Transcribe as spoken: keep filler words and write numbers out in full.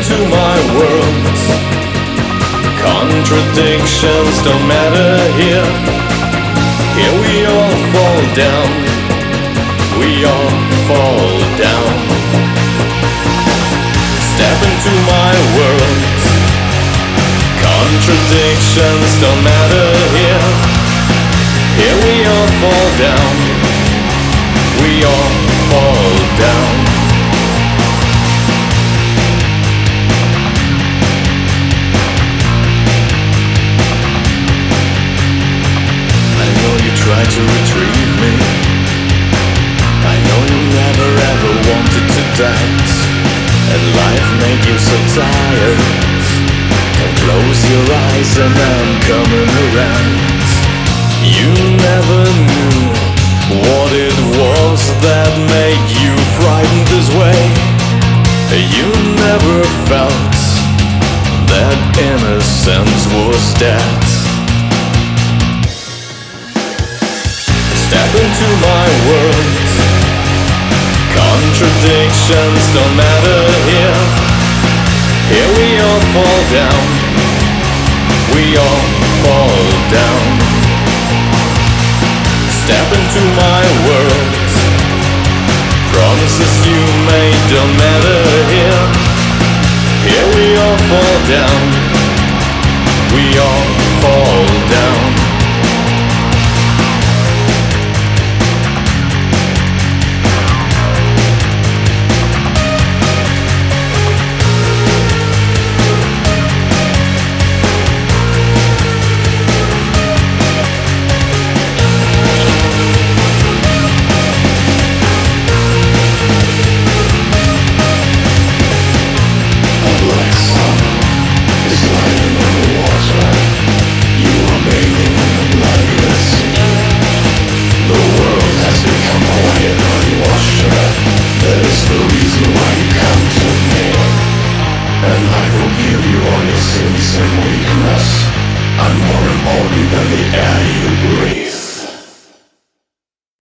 into my world. Contradictions don't matter here. Here we all fall down. We all fall down. Step into my world. Contradictions don't matter here. Here we all fall down. We all fall down. I know you try to retrieve me. I know you never ever wanted to doubt, and life made you so tired. Can close your eyes and I'm coming around. You never knew what it was that made you frightened this way. You never felt that innocence was dead. Step into my world. Contradictions don't matter here. Here we all fall down. We all fall down. Step into my world. Promises you made don't matter here. Here we all fall down. We all fall down. I'm more important than the air you breathe.